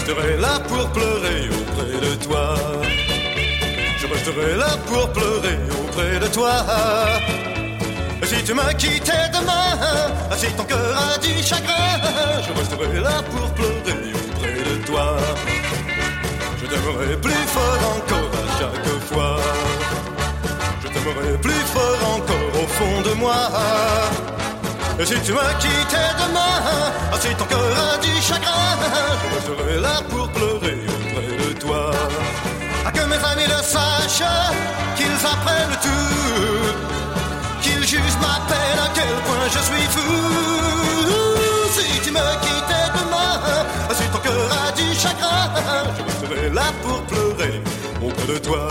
resterai là pour pleurer auprès de toi. Je resterai là pour pleurer auprès de toi. Si tu me quittais demain, si ton cœur a du chagrin, je resterai là pour pleurer auprès de toi. Je t'aimerai plus fort encore à chaque fois. Je t'aimerai plus fort encore au fond de moi. Si tu me quittais demain, si ton cœur a du chagrin, je resterai là pour pleurer auprès de toi. Que mes amis le sachent, qu'ils apprennent tout, qu'ils jugent ma peine à quel point je suis fou. Si tu me quittais demain, si ton cœur a du chagrin, je resterai là pour pleurer auprès de toi.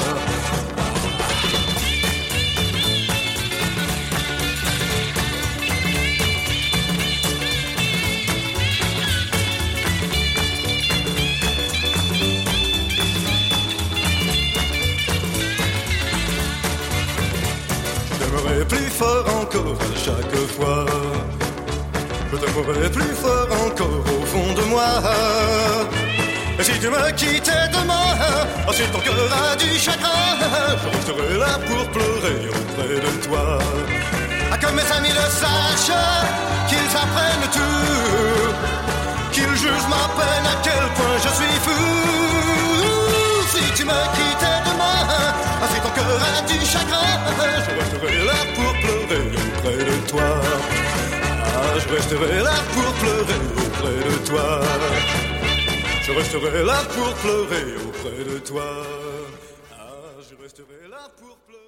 Je t'aimerai plus fort encore à chaque fois. Je t'aimerai plus fort encore au fond de moi. Et si tu me quittais demain, si ton cœur a du chagrin, je resterai là pour pleurer auprès de toi. Que mes amis le sachent, qu'ils apprennent tout, qu'ils jugent ma peine à quel point je suis fou. Si tu me quittais demain, si ton cœur a du chagrin, je resterai là pour pleurer auprès de toi. Je resterai là pour pleurer auprès de toi. Je resterai là pour pleurer auprès de toi. Je resterai là pour pleurer.